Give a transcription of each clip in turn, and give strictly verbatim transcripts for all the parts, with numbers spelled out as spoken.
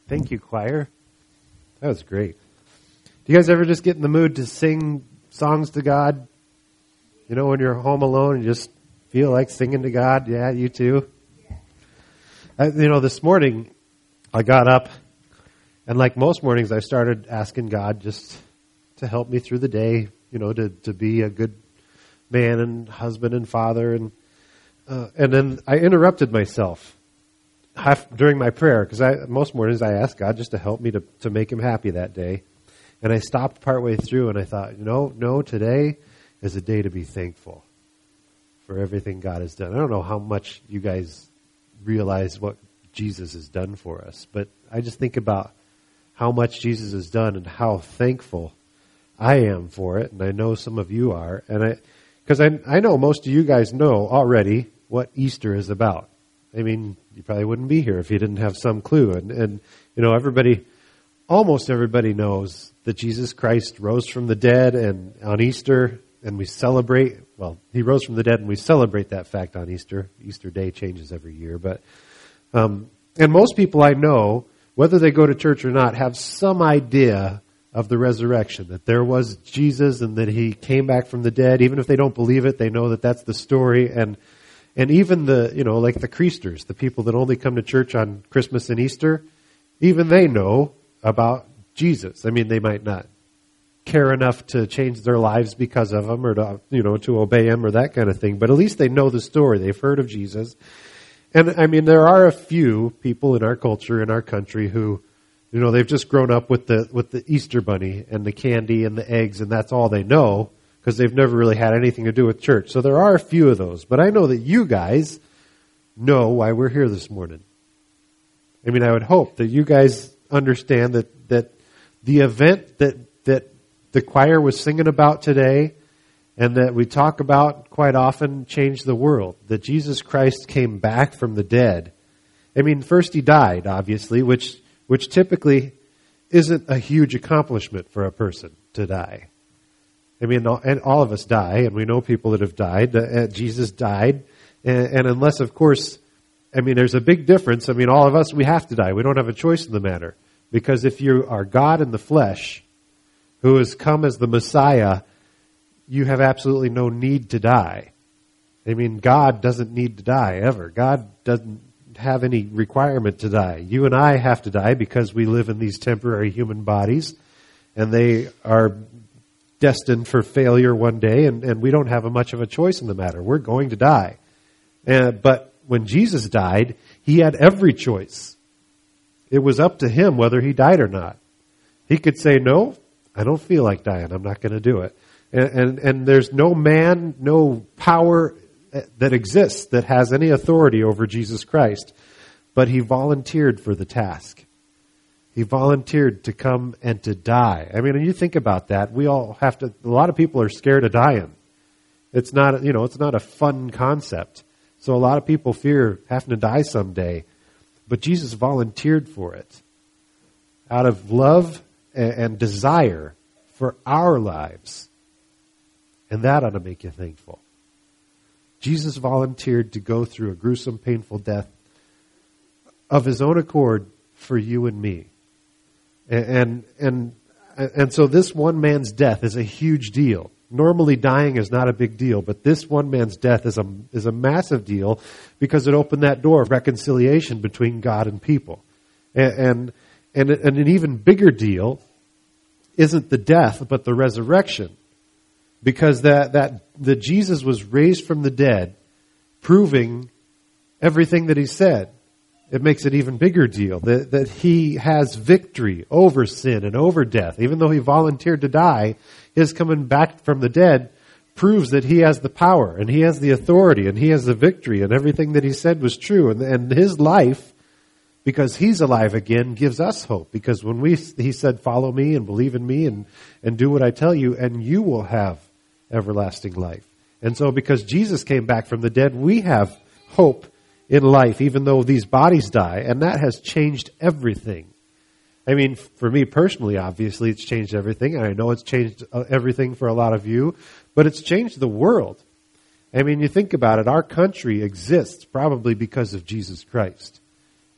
Thank you, choir. That was great. Do you guys ever just get in the mood to sing songs to God? You know, when you're home alone and you just feel like singing to God? Yeah, you too? I, you know, this morning I got up, and like most mornings I started asking God just to help me through the day, you know, to, to be a good man and husband and father. And uh, and then I interrupted myself half during my prayer, because I most mornings I ask God just to help me to, to make him happy that day. And I stopped partway through and I thought, no, no, today is a day to be thankful for everything God has done. I don't know how much you guys realize what Jesus has done for us, but I just think about how much Jesus has done and how thankful I am for it, and I know some of you are. And I, because I, I know most of you guys know already what Easter is about. I mean, you probably wouldn't be here if you didn't have some clue. And, and you know, everybody, almost everybody knows that Jesus Christ rose from the dead, and on Easter, and we celebrate, well, he rose from the dead, and we celebrate that fact on Easter. Easter Day changes every year. But um, and most people I know, whether they go to church or not, have some idea of the resurrection, that there was Jesus and that he came back from the dead. Even if they don't believe it, they know that that's the story. And And even the, you know, like the Creasters, the people that only come to church on Christmas and Easter, even they know about Jesus. I mean, they might not care enough to change their lives because of him, or to, you know, to obey him or that kind of thing, but at least they know the story. They've heard of Jesus. And I mean, there are a few people in our culture, in our country, who, you know, they've just grown up with the, with the Easter bunny and the candy and the eggs, and that's all they know, because they've never really had anything to do with church. So there are a few of those. But I know that you guys know why we're here this morning. I mean, I would hope that you guys understand that, that the event that, that the choir was singing about today, and that we talk about quite often, changed the world. That Jesus Christ came back from the dead. I mean, first he died, obviously, which, which typically isn't a huge accomplishment for a person to die. I mean, and all of us die, and we know people that have died. Uh, Jesus died, and, and unless, of course, I mean, there's a big difference. I mean, all of us, we have to die. We don't have a choice in the matter. Because if you are God in the flesh, who has come as the Messiah, you have absolutely no need to die. I mean, God doesn't need to die, ever. God doesn't have any requirement to die. You and I have to die because we live in these temporary human bodies, and they are destined for failure one day, and, and we don't have a much of a choice in the matter. We're going to die. And, but when Jesus died, he had every choice. It was up to him whether he died or not. He could say, no, I don't feel like dying. I'm not going to do it. And, and, and there's no man, no power that exists that has any authority over Jesus Christ. But he volunteered for the task. He volunteered to come and to die. I mean, when you think about that, we all have to, a lot of people are scared of dying. It's not, you know, it's not a fun concept. So a lot of people fear having to die someday. But Jesus volunteered for it out of love and, and desire for our lives. And that ought to make you thankful. Jesus volunteered to go through a gruesome, painful death of his own accord for you and me. And, and, and so this one man's death is a huge deal. Normally dying is not a big deal, but this one man's death is a, is a massive deal because it opened that door of reconciliation between God and people. And, and, and an even bigger deal isn't the death, but the resurrection. Because that, that, that Jesus was raised from the dead, proving everything that he said. It makes it an even bigger deal that, that he has victory over sin and over death. Even though he volunteered to die, his coming back from the dead proves that he has the power and he has the authority and he has the victory, and everything that he said was true. And, and his life, because he's alive again, gives us hope. Because when we, he said, follow me and believe in me and, and do what I tell you, and you will have everlasting life. And so because Jesus came back from the dead, we have hope in life, even though these bodies die. And that has changed everything. I mean, for me personally, obviously, it's changed everything. And I know it's changed everything for a lot of you. But it's changed the world. I mean, you think about it. Our country exists probably because of Jesus Christ.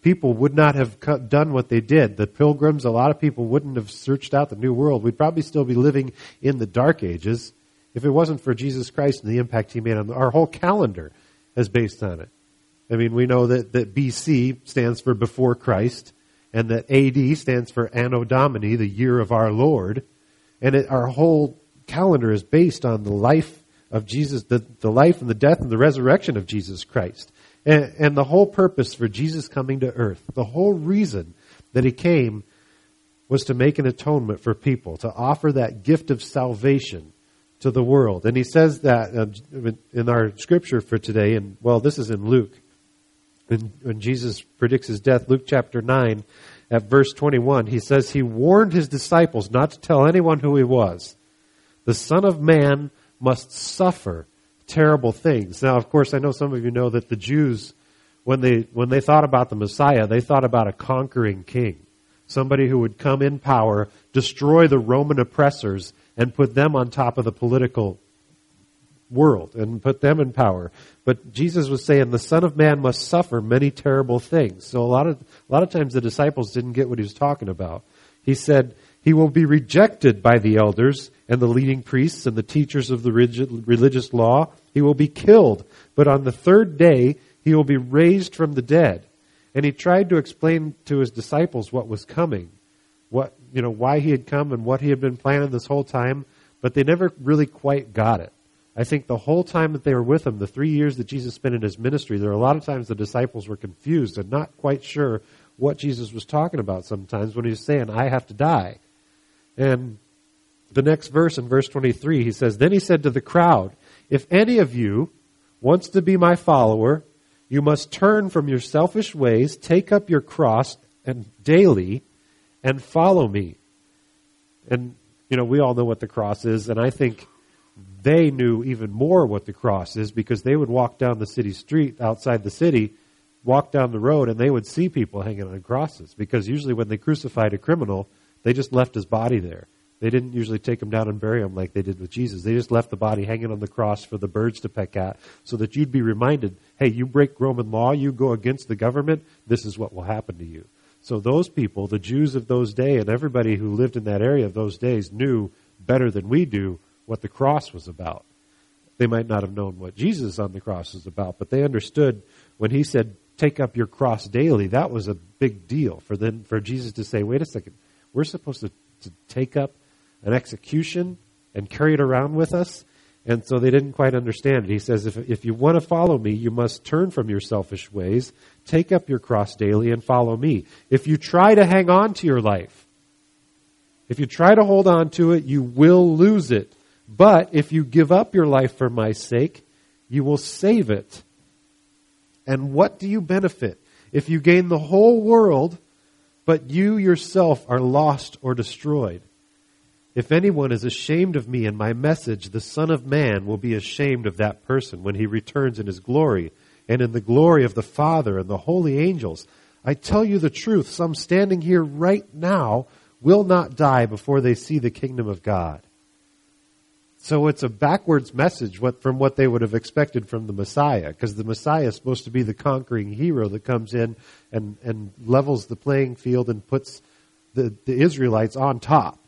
people would not have done what they did. The pilgrims, a lot of people wouldn't have searched out the new world. We'd probably still be living in the dark ages if it wasn't for Jesus Christ and the impact he made on our whole calendar is based on it. I mean, we know that, that B C stands for before Christ, and that A D stands for Anno Domini, the year of our Lord. And it, our whole calendar is based on the life of Jesus, the, the life and the death and the resurrection of Jesus Christ. And, and the whole purpose for Jesus coming to earth, the whole reason that he came was to make an atonement for people, to offer that gift of salvation to the world. And he says that uh, in our scripture for today, and well, this is in Luke. When, when Jesus predicts his death, Luke chapter nine, at verse twenty-one, he says he warned his disciples not to tell anyone who he was. The Son of Man must suffer terrible things. Now, of course, I know some of you know that the Jews, when they when they thought about the Messiah, they thought about a conquering king. Somebody who would come in power, destroy the Roman oppressors, and put them on top of the political world and put them in power. But Jesus was saying the Son of Man must suffer many terrible things. So a lot of a lot of times the disciples didn't get what he was talking about. He said he will be rejected by the elders and the leading priests and the teachers of the religious law. He will be killed, but on the third day he will be raised from the dead. And he tried to explain to his disciples what was coming, what you know, why he had come and what he had been planning this whole time, but they never really quite got it. I think the whole time that they were with him, the three years that Jesus spent in his ministry, there were a lot of times the disciples were confused and not quite sure what Jesus was talking about sometimes when he was saying, I have to die. And the next verse, in verse twenty-three, he says, then he said to the crowd, if any of you wants to be my follower, you must turn from your selfish ways, take up your cross and daily, and follow me. And, you know, we all know what the cross is, and I think they knew even more what the cross is because they would walk down the city street outside the city, walk down the road, and they would see people hanging on crosses because usually when they crucified a criminal, they just left his body there. They didn't usually take him down and bury him like they did with Jesus. They just left the body hanging on the cross for the birds to peck at so that you'd be reminded, hey, you break Roman law, you go against the government, this is what will happen to you. So those people, the Jews of those days and everybody who lived in that area of those days knew better than we do what the cross was about. They might not have known what Jesus on the cross was about, but they understood when he said, take up your cross daily, that was a big deal for them, for Jesus to say, wait a second, we're supposed to, to take up an execution and carry it around with us? And so they didn't quite understand it. He says, if, if you want to follow me, you must turn from your selfish ways, take up your cross daily and follow me. If you try to hang on to your life, if you try to hold on to it, you will lose it. But if you give up your life for my sake, you will save it. And what do you benefit if you gain the whole world, but you yourself are lost or destroyed? If anyone is ashamed of me and my message, the Son of Man will be ashamed of that person when he returns in his glory and in the glory of the Father and the holy angels. I tell you the truth, some standing here right now will not die before they see the kingdom of God. So it's a backwards message what, from what they would have expected from the Messiah, because the Messiah is supposed to be the conquering hero that comes in and, and levels the playing field and puts the, the Israelites on top.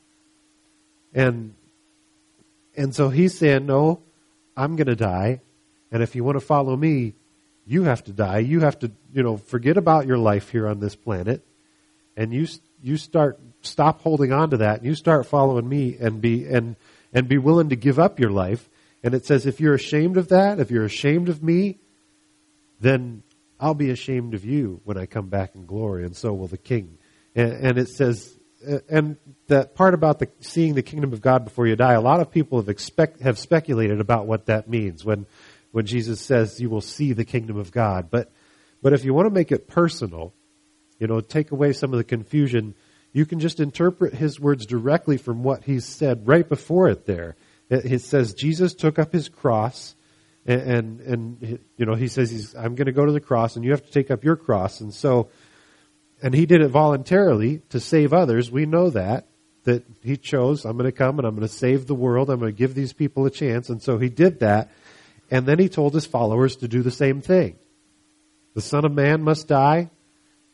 And and so he's saying, no, I'm going to die, and if you want to follow me, you have to die. You have to, you know, forget about your life here on this planet, and you you start stop holding on to that, and you start following me, and be and. And be willing to give up your life. And it says, if you're ashamed of that, if you're ashamed of me, then I'll be ashamed of you when I come back in glory, and so will the King. And, and it says, and that part about the seeing the kingdom of God before you die, a lot of people have expect have speculated about what that means when when Jesus says you will see the kingdom of God. But but if you want to make it personal, you know, take away some of the confusion, you can just interpret his words directly from what he said right before it there. It says Jesus took up his cross, and, and, and you know, he says, he's, I'm going to go to the cross, and you have to take up your cross. And so, and he did it voluntarily to save others. We know that, that he chose, I'm going to come and I'm going to save the world. I'm going to give these people a chance. And so he did that. And then he told his followers to do the same thing. The Son of Man must die.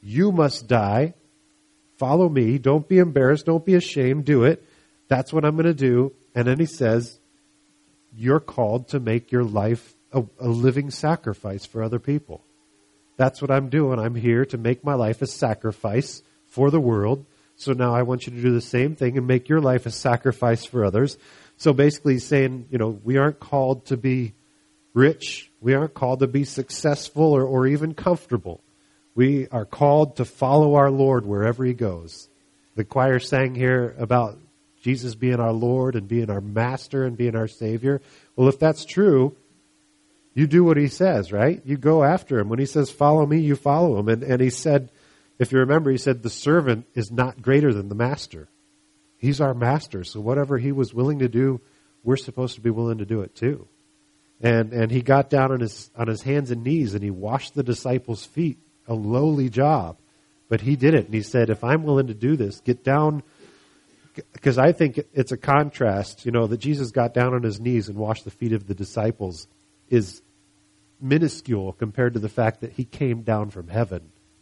You must die. Follow me. Don't be embarrassed. Don't be ashamed. Do it. That's what I'm going to do. And then he says, you're called to make your life a, a living sacrifice for other people. That's what I'm doing. I'm here to make my life a sacrifice for the world. So now I want you to do the same thing and make your life a sacrifice for others. So basically he's saying, you know, we aren't called to be rich. We aren't called to be successful or, or even comfortable. We are called to follow our Lord wherever he goes. The choir sang here about Jesus being our Lord and being our master and being our Savior. Well, if that's true, you do what he says, right? You go after him. When he says, follow me, you follow him. And, and he said, if you remember, he said, the servant is not greater than the master. He's our master. So whatever he was willing to do, we're supposed to be willing to do it too. And and he got down on his on his hands and knees and he washed the disciples' feet, a lowly job. But he did it. And he said, if I'm willing to do this, get down. Because I think it's a contrast, you know, that Jesus got down on his knees and washed the feet of the disciples is minuscule compared to the fact that he came down from heaven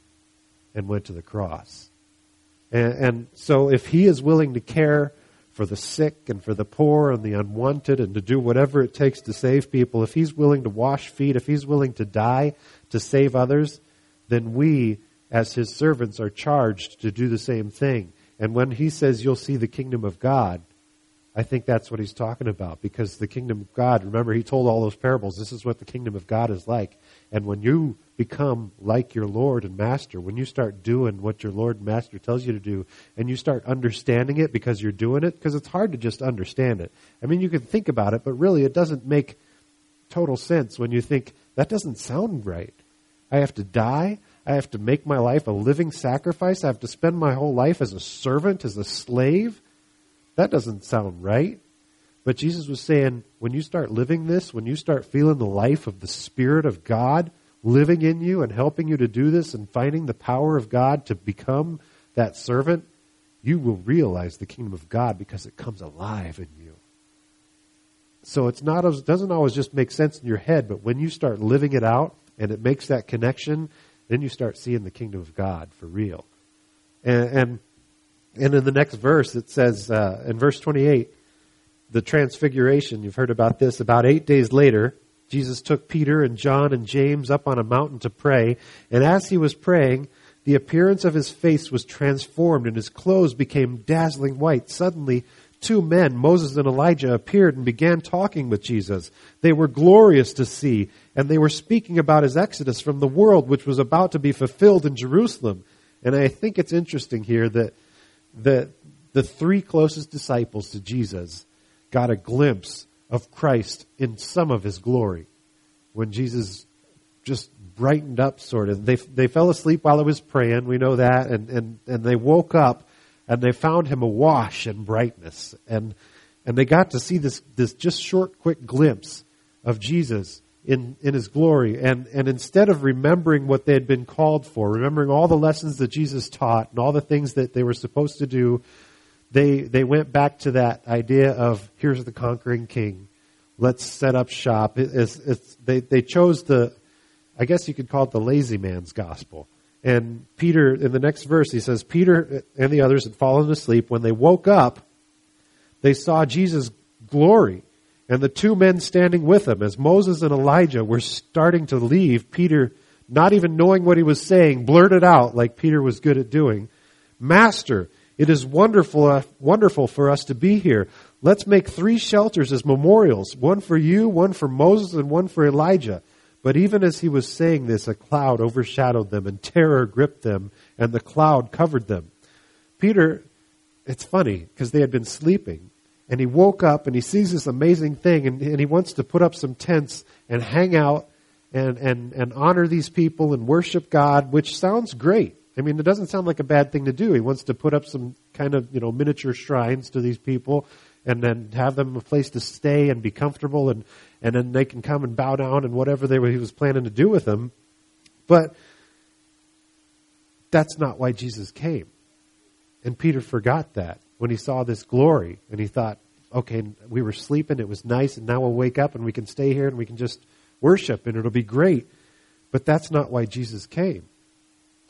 and went to the cross. And, and so if he is willing to care for the sick and for the poor and the unwanted and to do whatever it takes to save people, if he's willing to wash feet, if he's willing to die to save others, then we as his servants are charged to do the same thing. And when he says you'll see the kingdom of God, I think that's what he's talking about, because the kingdom of God, remember he told all those parables, this is what the kingdom of God is like. And when you become like your Lord and Master, when you start doing what your Lord and Master tells you to do, and you start understanding it because you're doing it, because it's hard to just understand it. I mean, you can think about it, but really it doesn't make total sense when you think, that doesn't sound right. I have to die. I have to make my life a living sacrifice. I have to spend my whole life as a servant, as a slave. That doesn't sound right. But Jesus was saying, when you start living this, when you start feeling the life of the Spirit of God living in you and helping you to do this and finding the power of God to become that servant, you will realize the kingdom of God because it comes alive in you. So it's not, it doesn't always just make sense in your head, but when you start living it out and it makes that connection, then you start seeing the kingdom of God for real. And and, and in the next verse, it says, uh, in verse twenty-eight, the transfiguration, you've heard about this. About eight days later, Jesus took Peter and John and James up on a mountain to pray. And as he was praying, the appearance of his face was transformed and his clothes became dazzling white. Suddenly, two men, Moses and Elijah, appeared and began talking with Jesus. They were glorious to see, and they were speaking about his exodus from the world, which was about to be fulfilled in Jerusalem. And I think it's interesting here that, that the three closest disciples to Jesus got a glimpse of Christ in some of his glory. When Jesus just brightened up, sort of. They they fell asleep while he was praying, we know that, and, and, and they woke up and they found him awash in brightness. And and they got to see this this just short, quick glimpse of Jesus in, in his glory. And, and instead of remembering what they had been called for, remembering all the lessons that Jesus taught and all the things that they were supposed to do, they they went back to that idea of, here's the conquering king. Let's set up shop. It, it's, it's, they, they chose the, I guess you could call it the lazy man's gospel. And Peter, in the next verse, he says, Peter and the others had fallen asleep. When they woke up, they saw Jesus' glory and the two men standing with him. As Moses and Elijah were starting to leave, Peter, not even knowing what he was saying, blurted out, like Peter was good at doing, Master, it is wonderful, uh, wonderful for us to be here. Let's make three shelters as memorials, one for you, one for Moses, and one for Elijah. But even as he was saying this, a cloud overshadowed them and terror gripped them, and the cloud covered them. Peter, it's funny, because they had been sleeping, and he woke up and he sees this amazing thing, and, and he wants to put up some tents and hang out and, and, and honor these people and worship God, which sounds great. I mean, it doesn't sound like a bad thing to do. He wants to put up some kind of, you know, miniature shrines to these people and then have them a place to stay and be comfortable, and, and then they can come and bow down and whatever they were, he was planning to do with them. But that's not why Jesus came. And Peter forgot that when he saw this glory, and he thought, okay, we were sleeping, it was nice, and now we'll wake up and we can stay here and we can just worship and it'll be great. But that's not why Jesus came.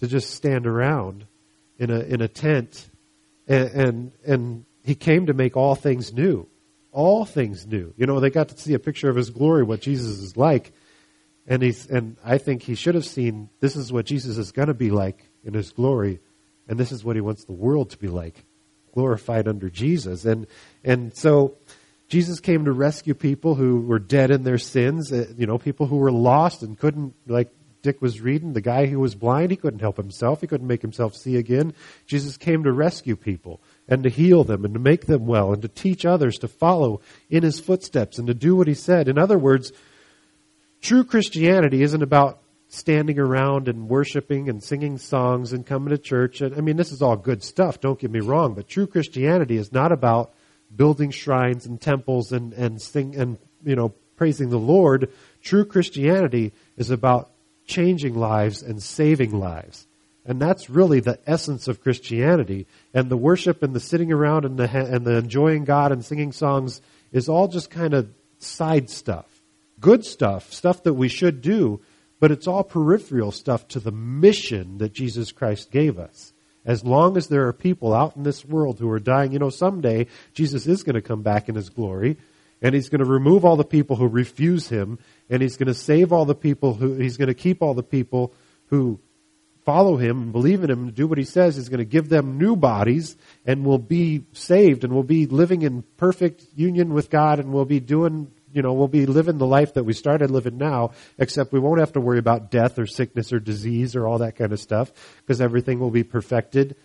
to just stand around in a in a tent. And, and and he came to make all things new. All things new. You know, they got to see a picture of his glory, what Jesus is like. And he's and I think he should have seen, this is what Jesus is going to be like in his glory. And this is what he wants the world to be like, glorified under Jesus. And and so Jesus came to rescue people who were dead in their sins, uh, you know, people who were lost and couldn't, like Dick was reading, the guy who was blind, he couldn't help himself. He couldn't make himself see again. Jesus came to rescue people and to heal them and to make them well and to teach others to follow in his footsteps and to do what he said. In other words, true Christianity isn't about standing around and worshiping and singing songs and coming to church. And I mean, this is all good stuff, don't get me wrong, but true Christianity is not about building shrines and temples and, and sing and, you know, praising the Lord. True Christianity is about changing lives and saving lives. And that's really the essence of Christianity. And the worship and the sitting around and the and the enjoying God and singing songs is all just kind of side stuff. Good stuff, stuff that we should do, but it's all peripheral stuff to the mission that Jesus Christ gave us. As long as there are people out in this world who are dying, you know, someday Jesus is going to come back in his glory. And he's going to remove all the people who refuse him. And he's going to save all the people who, he's going to keep all the people who follow him and believe in him and do what he says. He's going to give them new bodies and will be saved and will be living in perfect union with God and will be doing, you know, we'll be living the life that we started living now, except we won't have to worry about death or sickness or disease or all that kind of stuff because everything will be perfected.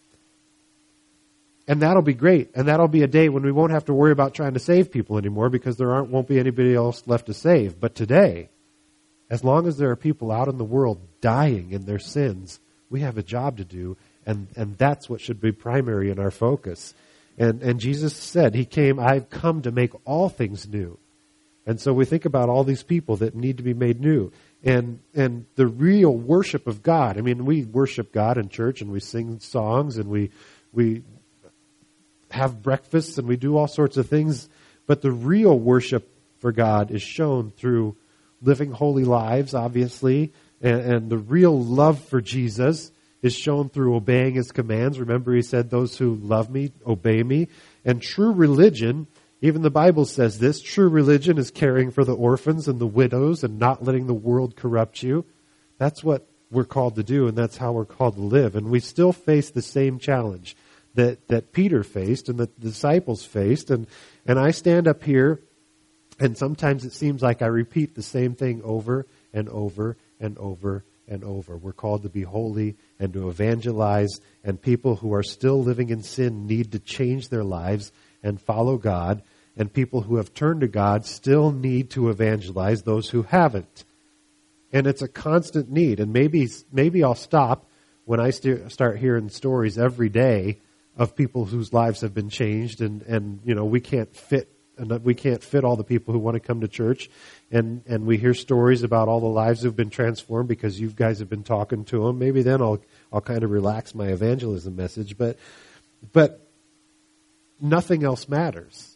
And that'll be great. And that'll be a day when we won't have to worry about trying to save people anymore because there aren't won't be anybody else left to save. But today, as long as there are people out in the world dying in their sins, we have a job to do. And, and that's what should be primary in our focus. And, and Jesus said, he came, I've come to make all things new. And so we think about all these people that need to be made new. And and the real worship of God. I mean, we worship God in church and we sing songs and we we have breakfasts and we do all sorts of things. But the real worship for God is shown through living holy lives, obviously. And, and the real love for Jesus is shown through obeying his commands. Remember, he said, those who love me, obey me. And true religion, even the Bible says this, true religion is caring for the orphans and the widows and not letting the world corrupt you. That's what we're called to do, and that's how we're called to live. And we still face the same challenge that, that Peter faced and that the disciples faced. And, and I stand up here, and sometimes it seems like I repeat the same thing over and over and over and over. We're called to be holy and to evangelize, and people who are still living in sin need to change their lives and follow God, and people who have turned to God still need to evangelize those who haven't. And it's a constant need. And maybe maybe I'll stop when I st- start hearing stories every day of people whose lives have been changed, and, and you know, we can't fit we can't fit all the people who want to come to church, and, and we hear stories about all the lives who've been transformed because you guys have been talking to them. Maybe then I'll I'll kind of relax my evangelism message, but but nothing else matters.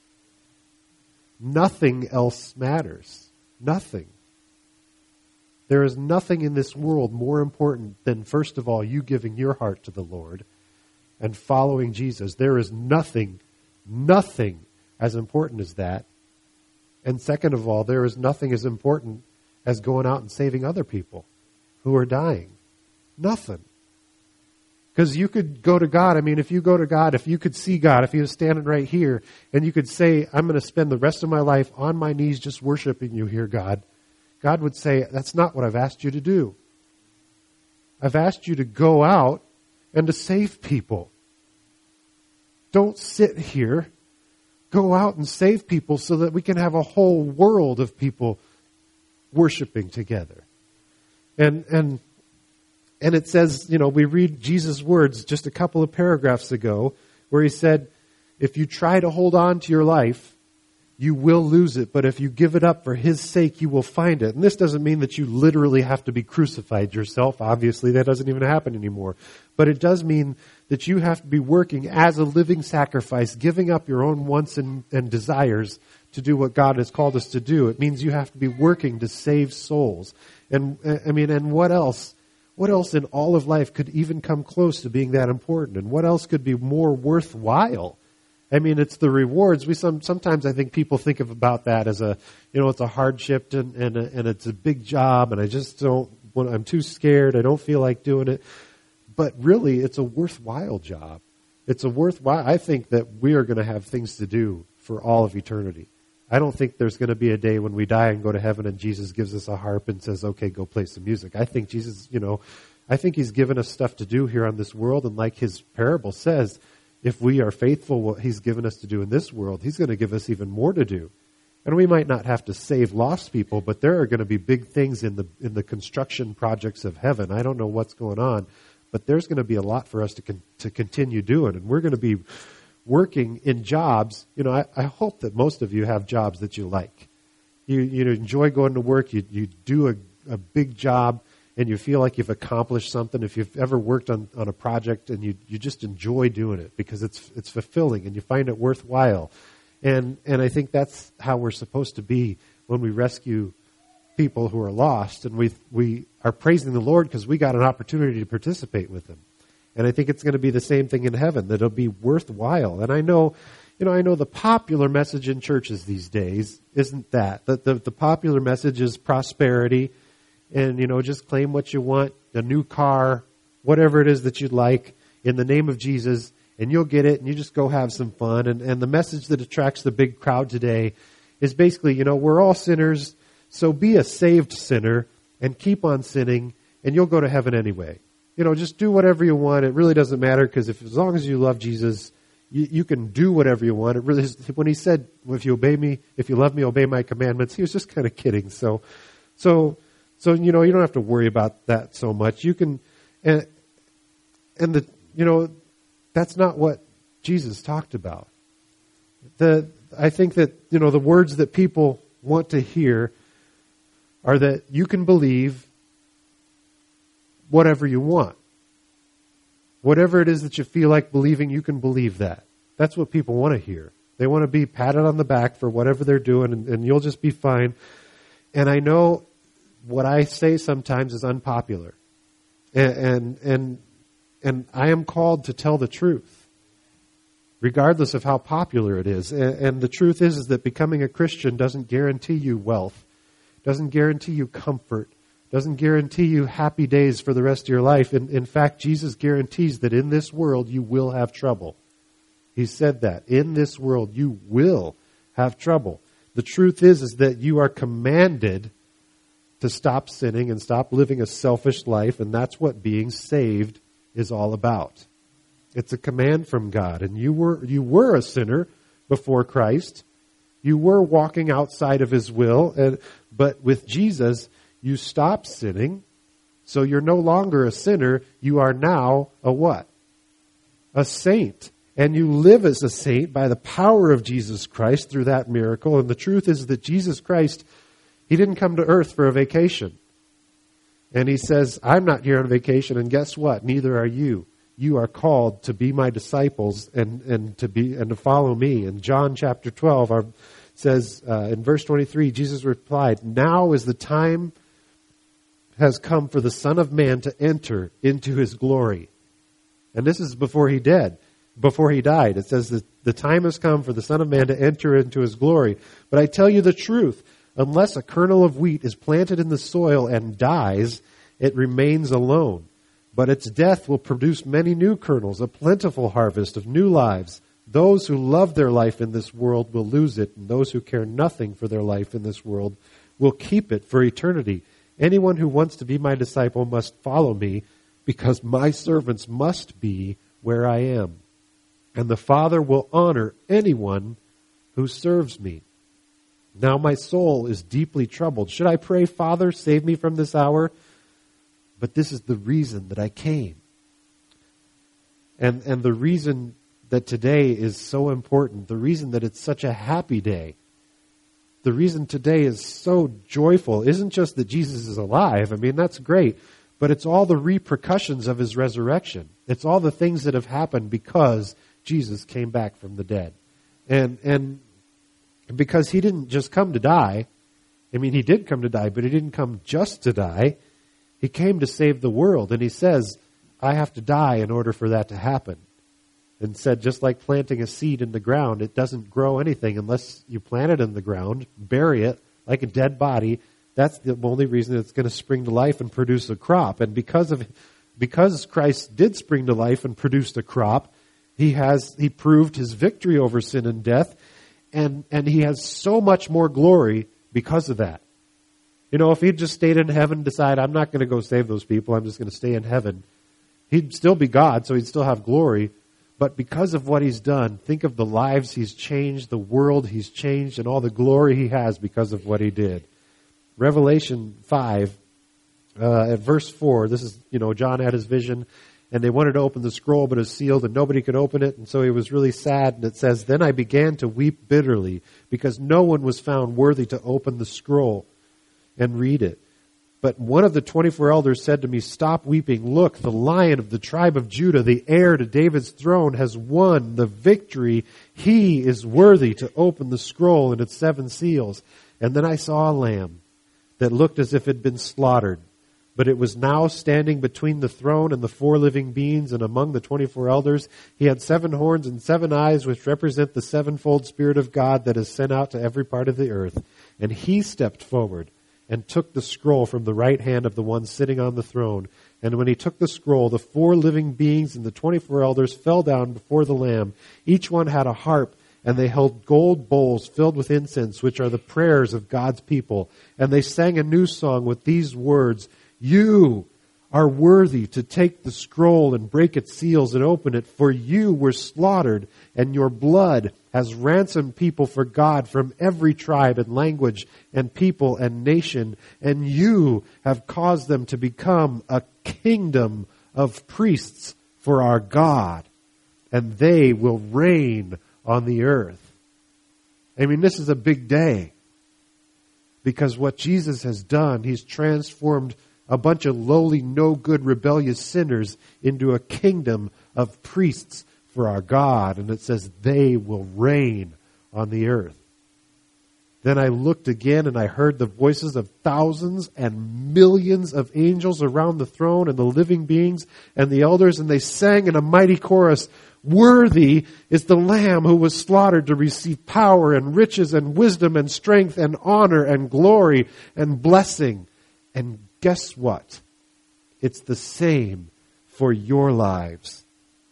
Nothing else matters. Nothing. There is nothing in this world more important than, first of all, you giving your heart to the Lord and following Jesus. There is nothing, nothing as important as that. And second of all, there is nothing as important as going out and saving other people who are dying. Nothing. Because you could go to God. I mean, if you go to God, if you could see God, if he was standing right here, and you could say, I'm going to spend the rest of my life on my knees just worshiping you here, God. God would say, that's not what I've asked you to do. I've asked you to go out and to save people. Don't sit here. Go out and save people so that we can have a whole world of people worshiping together. And, and, And it says, you know, we read Jesus' words just a couple of paragraphs ago where he said, if you try to hold on to your life, you will lose it. But if you give it up for his sake, you will find it. And this doesn't mean that you literally have to be crucified yourself. Obviously, that doesn't even happen anymore. But it does mean that you have to be working as a living sacrifice, giving up your own wants and, and desires to do what God has called us to do. It means you have to be working to save souls. And I mean, and what else? what else in all of life could even come close to being that important? And what else could be more worthwhile? I mean, it's the rewards. We some sometimes I think people think of about that as a, you know, it's a hardship and and, a, and it's a big job, and I just don't. I'm too scared. I don't feel like doing it. But really, it's a worthwhile job. It's a worthwhile. I think that we are going to have things to do for all of eternity. I don't think there's going to be a day when we die and go to heaven and Jesus gives us a harp and says, "Okay, go play some music." I think Jesus, you know, I think He's given us stuff to do here on this world, and like His parable says, if we are faithful what He's given us to do in this world, He's going to give us even more to do. And we might not have to save lost people, but there are going to be big things in the in the construction projects of heaven. I don't know what's going on, but there's going to be a lot for us to con- to continue doing, and we're going to be working in jobs. You know, I, I hope that most of you have jobs that you like. You you enjoy going to work. You you do a, a big job, and you feel like you've accomplished something. If you've ever worked on, on a project and you you just enjoy doing it because it's it's fulfilling and you find it worthwhile. And and I think that's how we're supposed to be when we rescue people who are lost, and we we are praising the Lord because we got an opportunity to participate with Him. And I think it's going to be the same thing in heaven, that it'll be worthwhile. And I know, you know, I know the popular message in churches these days isn't that. The, the, the popular message is prosperity and, you know, just claim what you want, a new car, whatever it is that you'd like in the name of Jesus, and you'll get it, and you just go have some fun. And, and the message that attracts the big crowd today is basically, you know, we're all sinners, so be a saved sinner and keep on sinning, and you'll go to heaven anyway. You know, just do whatever you want. It really doesn't matter, because if as long as you love Jesus, you, you can do whatever you want. It really is, when He said, "If you obey me, if you love me, obey my commandments," He was just kind of kidding. So, so, so you know, you don't have to worry about that so much. You can, and and the you know. That's not what Jesus talked about. The I think that, you know, the words that people want to hear are that you can believe whatever you want. Whatever it is that you feel like believing, you can believe that. That's what people want to hear. They want to be patted on the back for whatever they're doing, and, and you'll just be fine. And I know what I say sometimes is unpopular. And and and And I am called to tell the truth, regardless of how popular it is. And, and the truth is, is that becoming a Christian doesn't guarantee you wealth, doesn't guarantee you comfort, doesn't guarantee you happy days for the rest of your life. In, in fact, Jesus guarantees that in this world you will have trouble. He said that. In this world you will have trouble. The truth is, is that you are commanded to stop sinning and stop living a selfish life, and that's what being saved is all about. It's a command from God. And you were you were a sinner before Christ. You were walking outside of His will. And, but with Jesus, you stop sinning. So you're no longer a sinner. You are now a what? A saint. And you live as a saint by the power of Jesus Christ through that miracle. And the truth is that Jesus Christ, He didn't come to earth for a vacation. And He says, I'm not here on vacation, and guess what? Neither are you. You are called to be my disciples and, and to be and to follow me. In John chapter twelve our, says uh, in verse twenty-three, Jesus replied, "Now is the time has come for the Son of Man to enter into His glory." And this is before He did, before He died. It says that the time has come for the Son of Man to enter into His glory. But I tell you the truth. Unless a kernel of wheat is planted in the soil and dies, it remains alone. But its death will produce many new kernels, a plentiful harvest of new lives. Those who love their life in this world will lose it, and those who care nothing for their life in this world will keep it for eternity. Anyone who wants to be my disciple must follow me, because my servants must be where I am. And the Father will honor anyone who serves me. Now my soul is deeply troubled. Should I pray, Father, save me from this hour? But this is the reason that I came. And and the reason that today is so important, the reason that it's such a happy day, the reason today is so joyful isn't just that Jesus is alive. I mean, that's great. But it's all the repercussions of His resurrection. It's all the things that have happened because Jesus came back from the dead. And and because He didn't just come to die. I mean, He did come to die, but He didn't come just to die. He came to save the world, and he says, I have to die in order for that to happen. And said, just like planting a seed in the ground, it doesn't grow anything unless you plant it in the ground, bury it like a dead body. That's the only reason it's going to spring to life and produce a crop. And because of because Christ did spring to life and produced a crop, he has he proved his victory over sin and death, and and he has so much more glory because of that. You know, if he'd just stayed in heaven and decided, I'm not going to go save those people, I'm just going to stay in heaven, he'd still be God, so he'd still have glory. But because of what he's done, think of the lives he's changed, the world he's changed, and all the glory he has because of what he did. Revelation five, uh, at verse four, this is, you know, John had his vision, and they wanted to open the scroll, but it was sealed, and nobody could open it, and so he was really sad, and it says, Then I began to weep bitterly, because no one was found worthy to open the scroll and read it. But one of the twenty-four elders said to me, Stop weeping. Look, the Lion of the tribe of Judah, the heir to David's throne, has won the victory. He is worthy to open the scroll and its seven seals. And then I saw a lamb that looked as if it had been slaughtered. But it was now standing between the throne and the four living beings, and among the twenty-four elders. He had seven horns and seven eyes, which represent the sevenfold Spirit of God that is sent out to every part of the earth. And he stepped forward and took the scroll from the right hand of the one sitting on the throne. And when he took the scroll, the four living beings and the twenty-four elders fell down before the Lamb. Each one had a harp, and they held gold bowls filled with incense, which are the prayers of God's people. And they sang a new song with these words, You are worthy to take the scroll and break its seals and open it, for you were slaughtered, and your blood has ransomed people for God from every tribe and language and people and nation, and you have caused them to become a kingdom of priests for our God, and they will reign on the earth. I mean, this is a big day, because what Jesus has done, he's transformed a bunch of lowly, no good, rebellious sinners into a kingdom of priests for our God. And it says they will reign on the earth. Then I looked again, and I heard the voices of thousands and millions of angels around the throne and the living beings and the elders, and they sang in a mighty chorus, Worthy is the Lamb who was slaughtered to receive power and riches and wisdom and strength and honor and glory and blessing. And guess what? It's the same for your lives.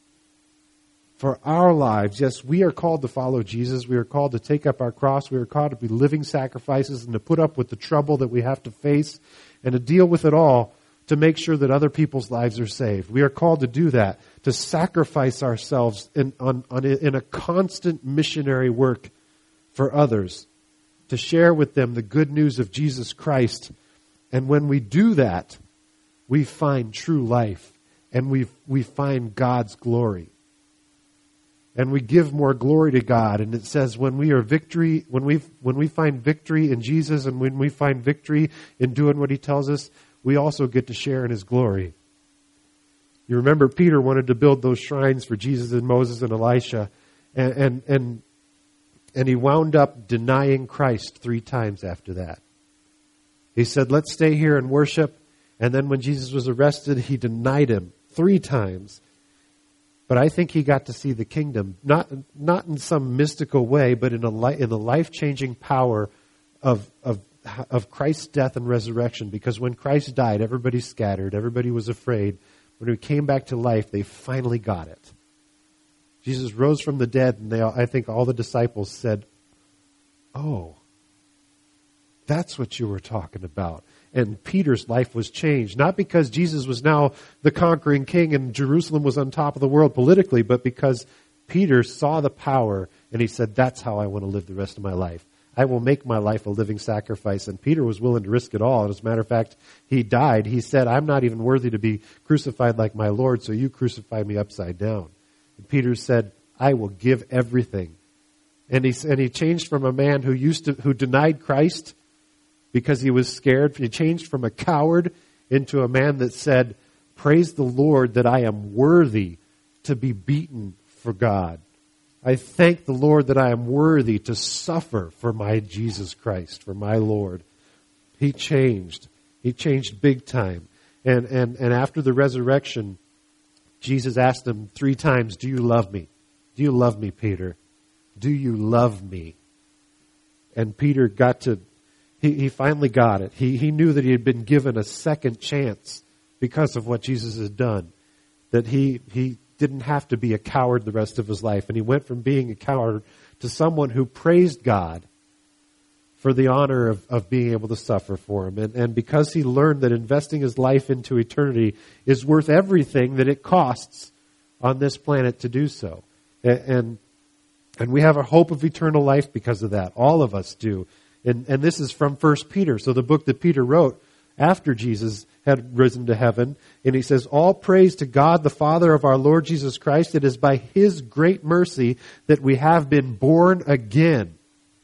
For our lives, yes, we are called to follow Jesus. We are called to take up our cross. We are called to be living sacrifices and to put up with the trouble that we have to face and to deal with it all to make sure that other people's lives are saved. We are called to do that, to sacrifice ourselves in, on, on, in a constant missionary work for others, to share with them the good news of Jesus Christ. And when we do that, we find true life, and we we find God's glory. And we give more glory to God. And it says when we are victory, when we when we find victory in Jesus, and when we find victory in doing what he tells us, we also get to share in his glory. You remember Peter wanted to build those shrines for Jesus and Moses and Elisha, and and and, and he wound up denying Christ three times after that. He said, let's stay here and worship. And then when Jesus was arrested, he denied him three times. But I think he got to see the kingdom, not not in some mystical way, but in a li- in the life-changing power of, of of Christ's death and resurrection. Because when Christ died, everybody scattered, everybody was afraid. When he came back to life, they finally got it. Jesus rose from the dead, and they all, I think all the disciples said, oh, that's what you were talking about. And Peter's life was changed, not because Jesus was now the conquering king and Jerusalem was on top of the world politically, but because Peter saw the power and he said, that's how I want to live the rest of my life. I will make my life a living sacrifice. And Peter was willing to risk it all. And as a matter of fact, he died. He said, I'm not even worthy to be crucified like my Lord, so you crucify me upside down. And Peter said, I will give everything. And he, and he changed from a man who used to, who denied Christ because he was scared. He changed from a coward into a man that said, praise the Lord that I am worthy to be beaten for God. I thank the Lord that I am worthy to suffer for my Jesus Christ, for my Lord. He changed. He changed big time. And, and, and after the resurrection, Jesus asked him three times, do you love me? Do you love me, Peter? Do you love me? And Peter got to, he, he finally got it. He, he knew that he had been given a second chance because of what Jesus had done. That he, he didn't have to be a coward the rest of his life. And he went from being a coward to someone who praised God for the honor of, of being able to suffer for him. And, and because he learned that investing his life into eternity is worth everything that it costs on this planet to do so. And, and, and we have a hope of eternal life because of that. All of us do. And, and this is from First Peter. So the book that Peter wrote after Jesus had risen to heaven. And he says, all praise to God, the Father of our Lord Jesus Christ. It is by His great mercy that we have been born again.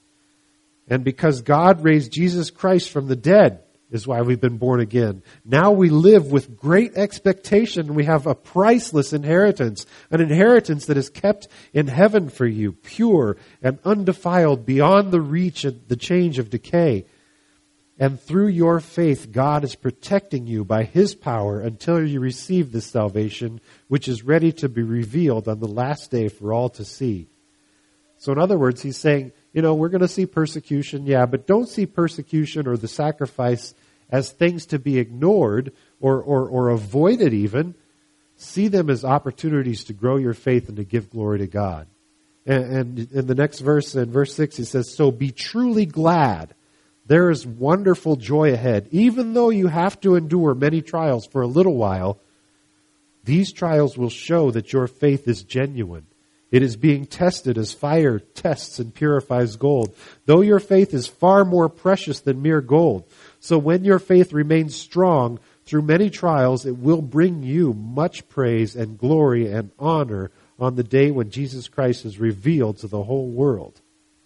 And because God raised Jesus Christ from the dead is why we've been born again. Now we live with great expectation. We have a priceless inheritance, an inheritance that is kept in heaven for you, pure and undefiled, beyond the reach of the change of decay. And through your faith, God is protecting you by His power until you receive this salvation, which is ready to be revealed on the last day for all to see. So in other words, he's saying, you know, we're going to see persecution, yeah, but don't see persecution or the sacrifice as things to be ignored or, or, or avoided even. See them as opportunities to grow your faith and to give glory to God. And, and in the next verse, in verse six, he says, so be truly glad. There is wonderful joy ahead. Even though you have to endure many trials for a little while, these trials will show that your faith is genuine. It is being tested as fire tests and purifies gold. Though your faith is far more precious than mere gold. So when your faith remains strong through many trials, it will bring you much praise and glory and honor on the day when Jesus Christ is revealed to the whole world.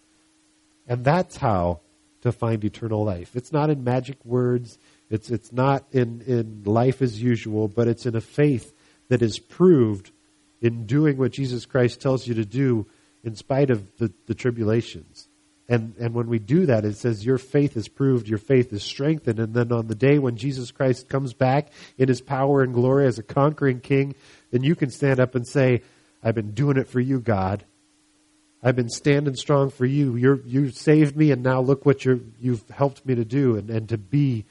And that's how to find eternal life. It's not in magic words. It's, it's not in, in life as usual, but it's in a faith that is proved in doing what Jesus Christ tells you to do in spite of the, the tribulations. And, and when we do that, it says your faith is proved, your faith is strengthened. And then on the day when Jesus Christ comes back in His power and glory as a conquering king, then you can stand up and say, I've been doing it for you, God. I've been standing strong for you. You're, you saved me, and now look what you're, you've helped me to do and, and to be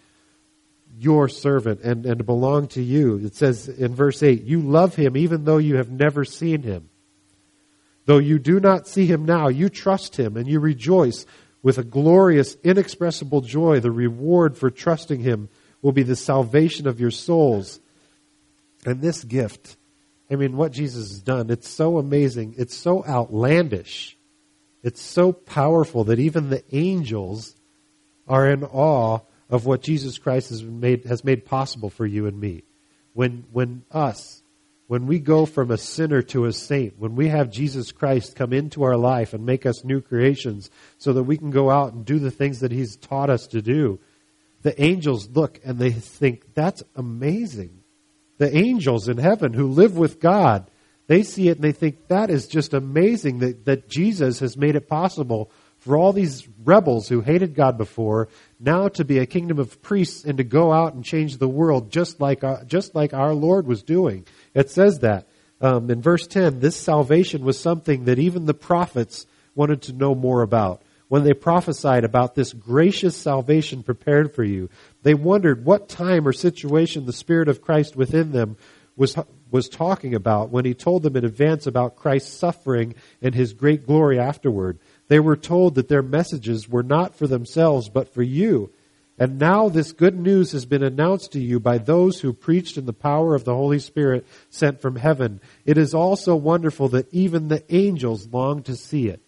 your servant and, and to belong to you. It says in verse eight, you love Him even though you have never seen Him. Though you do not see Him now, you trust Him and you rejoice with a glorious, inexpressible joy. The reward for trusting Him will be the salvation of your souls. And this gift, I mean, what Jesus has done, it's so amazing. It's so outlandish. It's so powerful that even the angels are in awe of what Jesus Christ has made has made possible for you and me. When when us, when we go from a sinner to a saint, when we have Jesus Christ come into our life and make us new creations so that we can go out and do the things that He's taught us to do, the angels look and they think, that's amazing. The angels in heaven who live with God, they see it and they think, that is just amazing that, that Jesus has made it possible for all these rebels who hated God before, now to be a kingdom of priests and to go out and change the world just like our, just like our Lord was doing. It says that um, in verse ten, this salvation was something that even the prophets wanted to know more about. When they prophesied about this gracious salvation prepared for you, they wondered what time or situation the Spirit of Christ within them was was talking about when He told them in advance about Christ's suffering and His great glory afterward. They were told that their messages were not for themselves, but for you. And now this good news has been announced to you by those who preached in the power of the Holy Spirit sent from heaven. It is also wonderful that even the angels long to see it.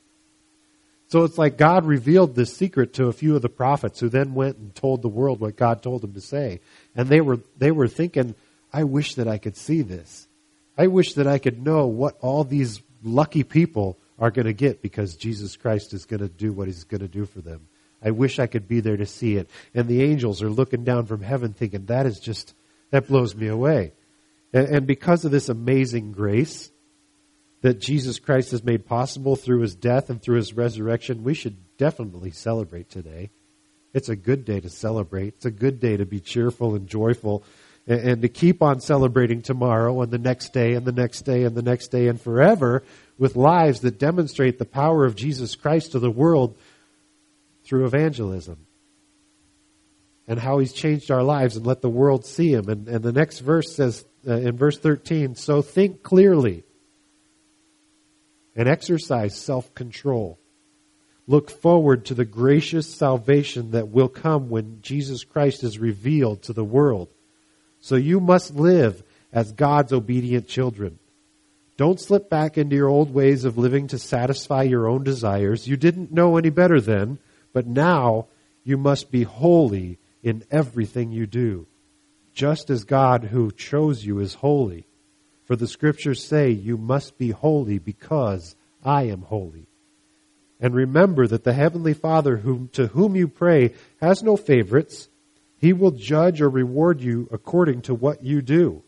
So it's like God revealed this secret to a few of the prophets who then went and told the world what God told them to say. And they were, they were thinking, I wish that I could see this. I wish that I could know what all these lucky people are going to get because Jesus Christ is going to do what He's going to do for them. I wish I could be there to see it. And the angels are looking down from heaven thinking, that is just, that blows me away. And, and because of this amazing grace that Jesus Christ has made possible through His death and through His resurrection, we should definitely celebrate today. It's a good day to celebrate. It's a good day to be cheerful and joyful and, and to keep on celebrating tomorrow and the next day and the next day and the next day and forever with lives that demonstrate the power of Jesus Christ to the world through evangelism. And how he's changed our lives and let the world see him. And, and the next verse says, uh, in verse thirteen, so think clearly and exercise self-control. Look forward to the gracious salvation that will come when Jesus Christ is revealed to the world. So you must live as God's obedient children. Don't slip back into your old ways of living to satisfy your own desires. You didn't know any better then, but now you must be holy in everything you do, just as God who chose you is holy. For the scriptures say, you must be holy because I am holy. And remember that the Heavenly Father whom, to whom you pray has no favorites. He will judge or reward you according to what you do.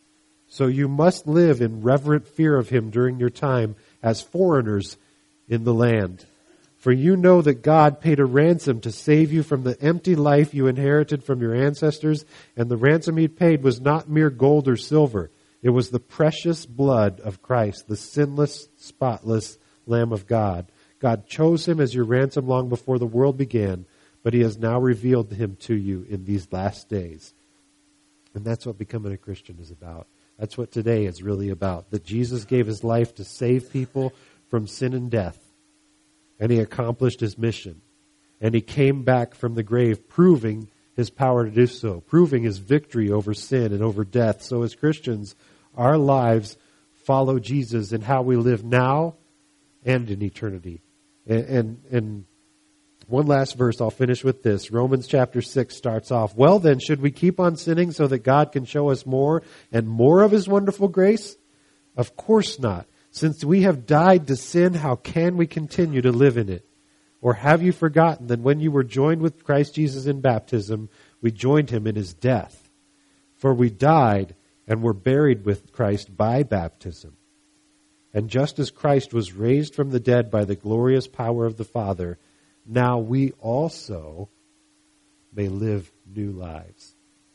So you must live in reverent fear of Him during your time as foreigners in the land. For you know that God paid a ransom to save you from the empty life you inherited from your ancestors, and the ransom He paid was not mere gold or silver. It was the precious blood of Christ, the sinless, spotless Lamb of God. God chose Him as your ransom long before the world began, but He has now revealed Him to you in these last days. And that's what becoming a Christian is about. That's what today is really about. That Jesus gave His life to save people from sin and death. And He accomplished His mission. And He came back from the grave proving His power to do so, proving His victory over sin and over death. So as Christians, our lives follow Jesus in how we live now and in eternity. And, and, and one last verse, I'll finish with this. Romans chapter six starts off, well then, should we keep on sinning so that God can show us more and more of His wonderful grace? Of course not. Since we have died to sin, how can we continue to live in it? Or have you forgotten that when you were joined with Christ Jesus in baptism, we joined Him in His death? For we died and were buried with Christ by baptism. And just as Christ was raised from the dead by the glorious power of the Father, now we also may live new lives.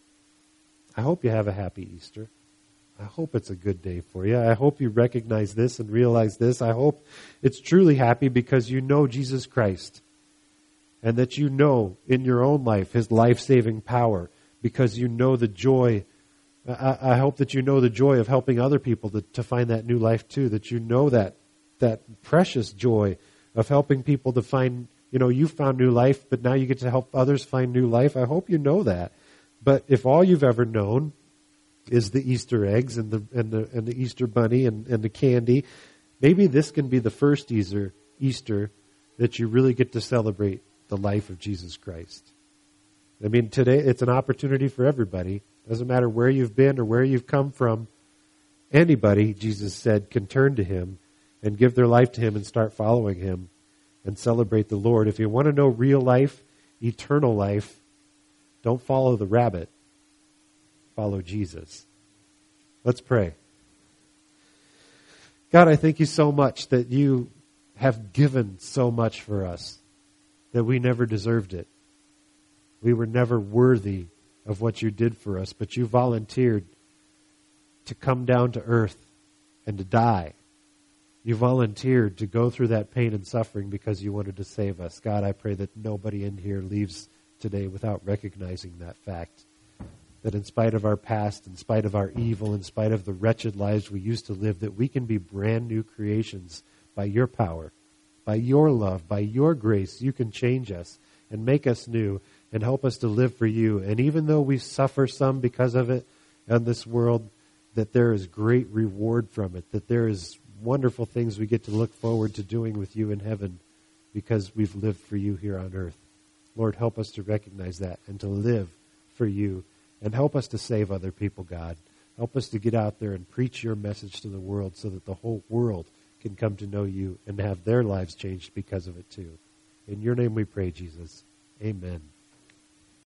I hope you have a happy Easter. I hope it's a good day for you. I hope you recognize this and realize this. I hope it's truly happy because you know Jesus Christ and that you know in your own life His life-saving power because you know the joy. I, I hope that you know the joy of helping other people to, to find that new life too, that you know that that precious joy of helping people to find, you know, you found new life, but now you get to help others find new life. I hope you know that. But if all you've ever known is the Easter eggs and the and the and the Easter bunny and, and the candy, maybe this can be the first Easter Easter that you really get to celebrate the life of Jesus Christ. I mean, today it's an opportunity for everybody. Doesn't matter where you've been or where you've come from. Anybody, Jesus said, can turn to Him and give their life to Him and start following Him and celebrate the Lord. If you want to know real life, eternal life, don't follow the rabbit. Follow Jesus. Let's pray. God, I thank You so much that You have given so much for us that we never deserved it. We were never worthy of what You did for us, but You volunteered to come down to earth and to die. You volunteered to go through that pain and suffering because You wanted to save us. God, I pray that nobody in here leaves today without recognizing that fact. That in spite of our past, in spite of our evil, in spite of the wretched lives we used to live, that we can be brand new creations by Your power, by Your love, by Your grace. You can change us and make us new and help us to live for You. And even though we suffer some because of it in this world, that there is great reward from it, that there is wonderful things we get to look forward to doing with You in heaven because we've lived for You here on earth. Lord, help us to recognize that and to live for You. And help us to save other people, God. Help us to get out there and preach Your message to the world so that the whole world can come to know You and have their lives changed because of it too. In Your name we pray, Jesus. Amen.